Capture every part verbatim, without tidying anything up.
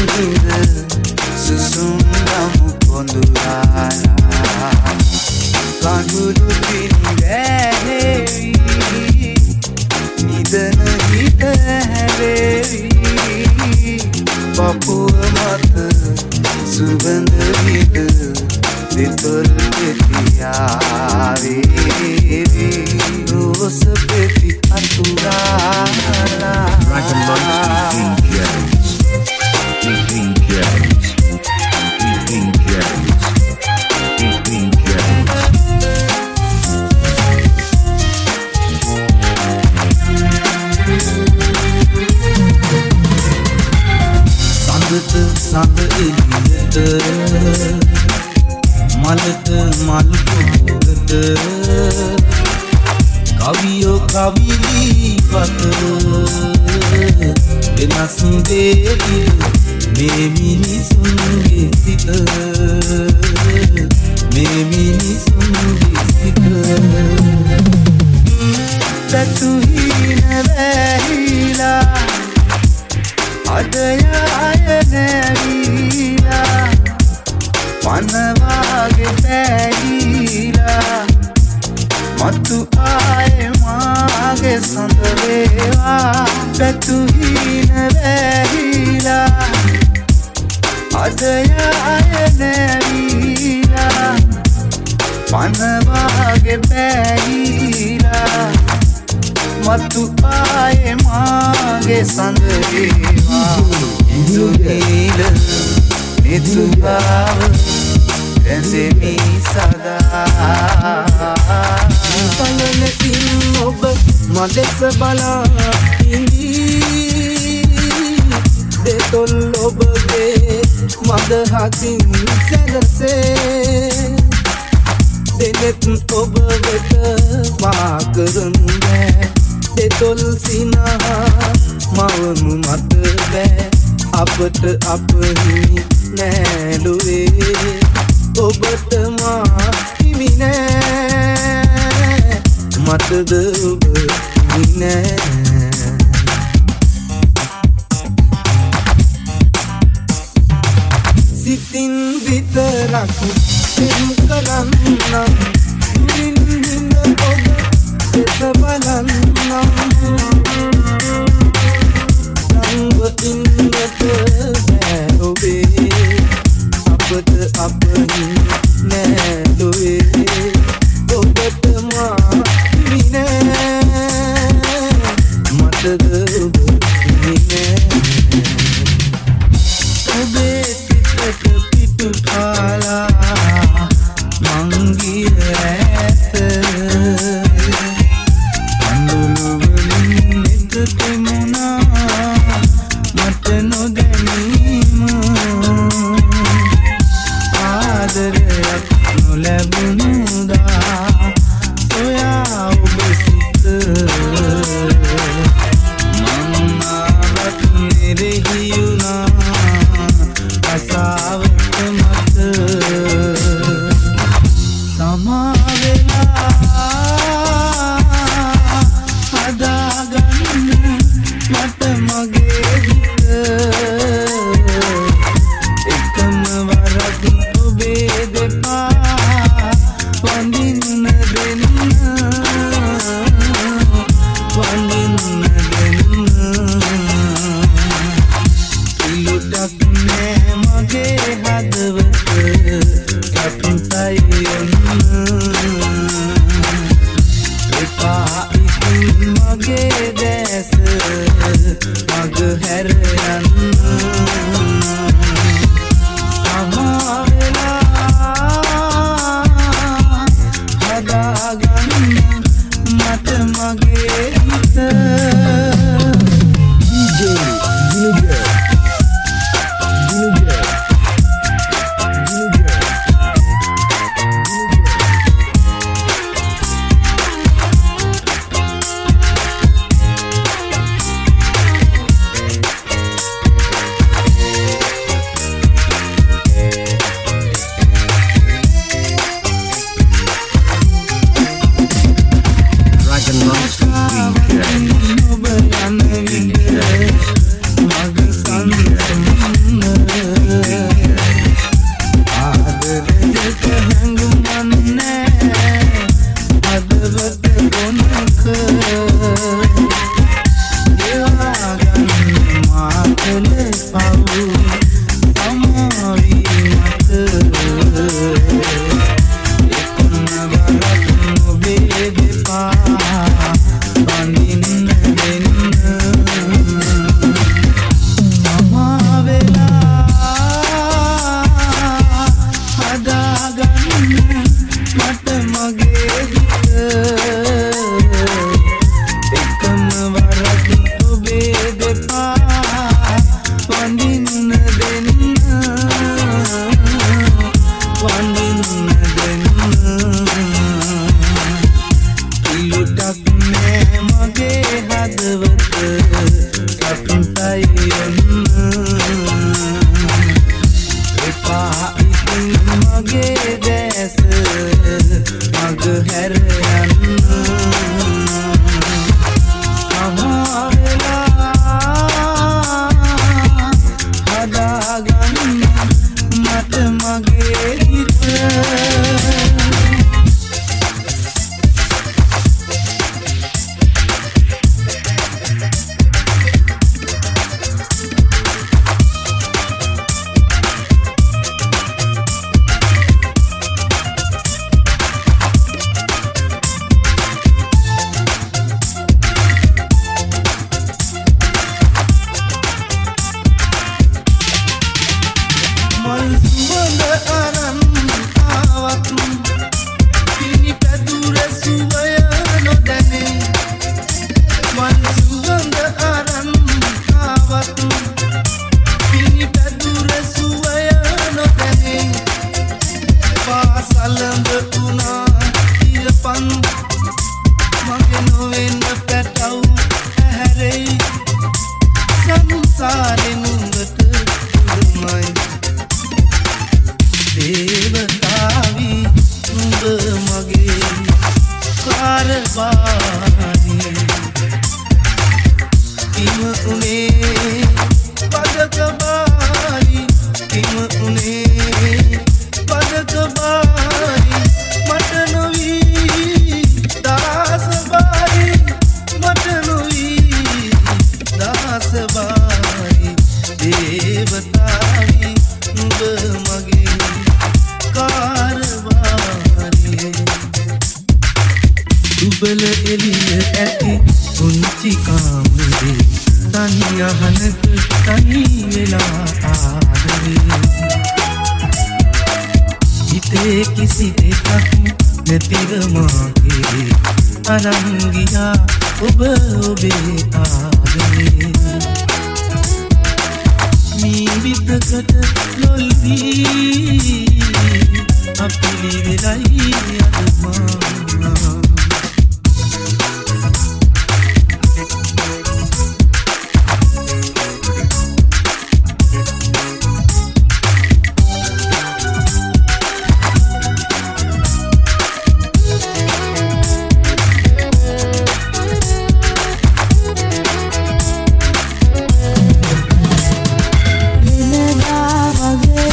හිඳ සුසුම් නමු පොඳුරාලා කඳුළු පිළිවැහෙවි නිදන හිත හැලෙවි පපුව මත සුගඳ විද දෙතොල් පෙතියාවේවි රෝස පෙති අතුරාලා Dragon Light D Js D Js D Js D Js සඳත සඳ එළියට මලට මල් පොකට කවියෝ කවි පත වෙනස් දෙවි මේ මිනිසුන්ගේ සිත මේ මිනිසුන්ගේ සිත සතු හින වැහිලා අදය අය නැවිලා වනවාගේ පැහිලා මතු ආයේ මාගේ සඳ වේවා පැතු හින වැහිලා අදය අය නැවිලා වනවාගේ පැහිලා මතු ආයේ මාගේ සඳ වේවා ඉඳුනීල නිතුගාව රැඳෙමි සදා පලනකින් ඔබ මදෙස බලා ඉඳී දෙතොල් ඔබගේ මදහකින් සැලසේ දෙනෙත් ඔබ වෙත මා කරන බෑ දෙතොල් සිනහා මවනු මත බෑ අපට අප හිමි නෑලුවේ ඔබට මා හිමි නෑ මටද ඔබ හිමි නෑ සිතින් විතරක් පෙම් කරන්නම් දුරින් හිඳ ඔබ දෙස බලන්නම් සංව ඉන්නට බෑ ඔබේ අපට අප නෑලුවේ ඔබට මා හිමි නෑ මටද ඔබ හිමි නෑ ඔබේ සිතට පිටු කාලා මංගිය ඇත අඳුළු වලින් නෙත තෙමුණා මට නොදැනීම ආදරයක් නොලැබුණුදා සොයා ඔබ සිත මන්නාවත් නිරෙහියුණා අසාවත මත සමාවෙලා හදාගන්න මට මගේ හිත එකම වරක් ඔබේ දෙපා වඳින්න දෙන්න වඳින්න දෙන්න ඉලුටක් නෑ මගේ හදවත සතුටයි යන්න එපා ඉතින් මගේ දැස මග හැර යන්න සමාවෙලා හදාගන්න මට මගේ හිත D J Vinegar Vinegar Vinegar දෙන්න වඳින්න දෙන්න ඉලුටක් නෑ මගේ හදවත සතුටයි යන්න එපා ඉතින් මගේ දැස මග හැර යන්න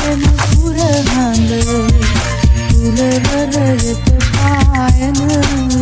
Purahang, purahang, purahang,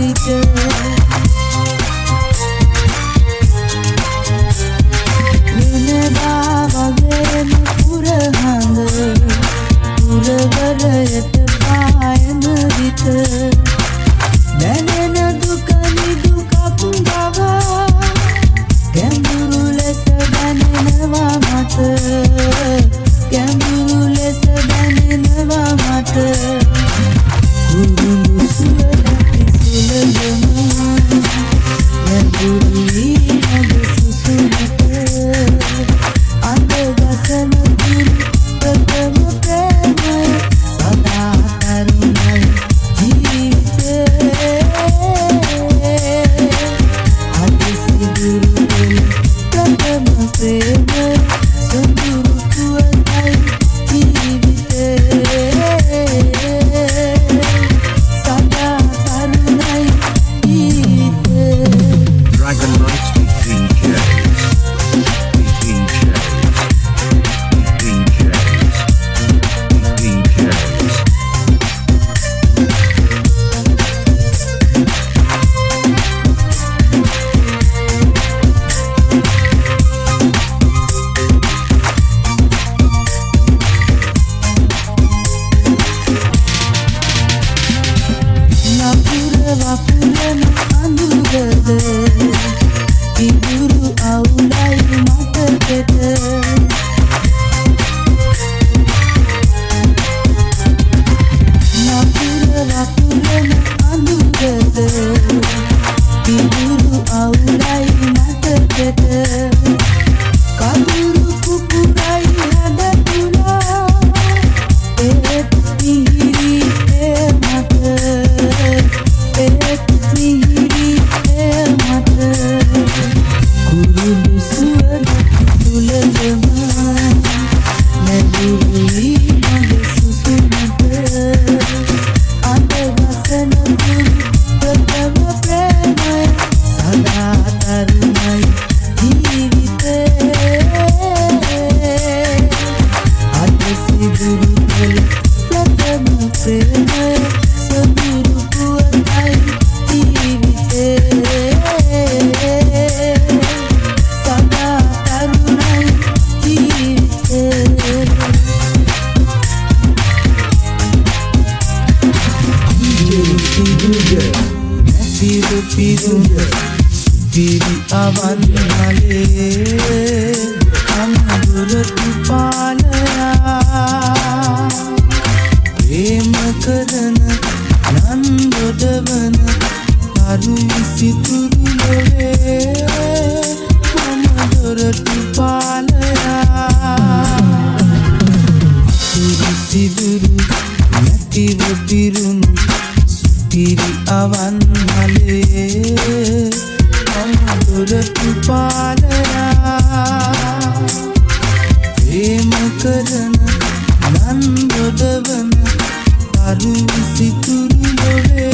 පිරුණු සුපිරි අවන්හලේ අඳුරට පාලයා ප්‍රේම කරන නන්දොඩවන තරු විසිතුරු ලොවේ මම දොරට පාලයා අතුරු සිදුරු නැතිව පිරුණු සුපිරි අවන්හලේ දොරට පාලයා ප්‍රේම කරන නන්දොඩවන තරු විසිතුරු ලොවේ